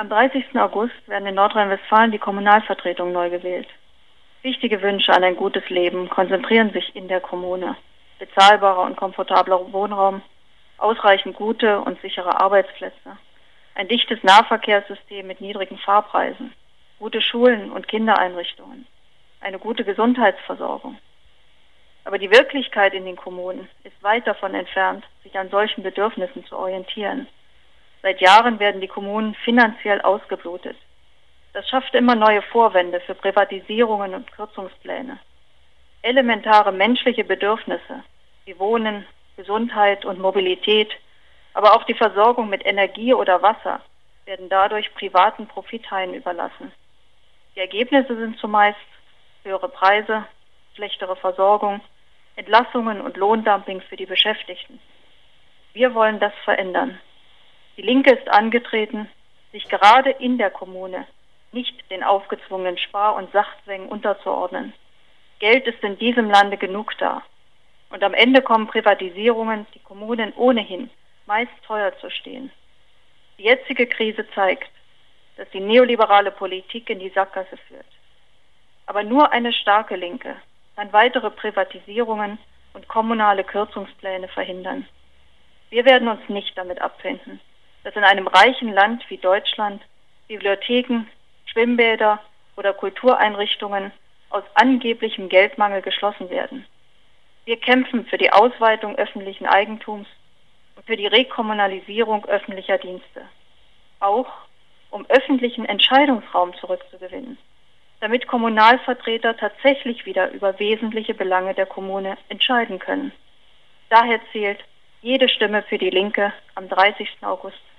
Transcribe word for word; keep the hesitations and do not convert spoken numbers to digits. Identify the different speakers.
Speaker 1: Am dreißigsten August werden in Nordrhein-Westfalen die Kommunalvertretungen neu gewählt. Wichtige Wünsche an ein gutes Leben konzentrieren sich in der Kommune. Bezahlbarer und komfortabler Wohnraum, ausreichend gute und sichere Arbeitsplätze, ein dichtes Nahverkehrssystem mit niedrigen Fahrpreisen, gute Schulen und Kindereinrichtungen, eine gute Gesundheitsversorgung. Aber die Wirklichkeit in den Kommunen ist weit davon entfernt, sich an solchen Bedürfnissen zu orientieren. Seit Jahren werden die Kommunen finanziell ausgeblutet. Das schafft immer neue Vorwände für Privatisierungen und Kürzungspläne. Elementare menschliche Bedürfnisse wie Wohnen, Gesundheit und Mobilität, aber auch die Versorgung mit Energie oder Wasser werden dadurch privaten Profithaien überlassen. Die Ergebnisse sind zumeist höhere Preise, schlechtere Versorgung, Entlassungen und Lohndumping für die Beschäftigten. Wir wollen das verändern. Die Linke ist angetreten, sich gerade in der Kommune nicht den aufgezwungenen Spar- und Sachzwängen unterzuordnen. Geld ist in diesem Lande genug da. Und am Ende kommen Privatisierungen, die Kommunen ohnehin meist teuer zu stehen. Die jetzige Krise zeigt, dass die neoliberale Politik in die Sackgasse führt. Aber nur eine starke Linke kann weitere Privatisierungen und kommunale Kürzungspläne verhindern. Wir werden uns nicht damit abfinden, dass in einem reichen Land wie Deutschland Bibliotheken, Schwimmbäder oder Kultureinrichtungen aus angeblichem Geldmangel geschlossen werden. Wir kämpfen für die Ausweitung öffentlichen Eigentums und für die Rekommunalisierung öffentlicher Dienste. Auch um öffentlichen Entscheidungsraum zurückzugewinnen, damit Kommunalvertreter tatsächlich wieder über wesentliche Belange der Kommune entscheiden können. Daher zählt jede Stimme für die Linke am dreißigsten August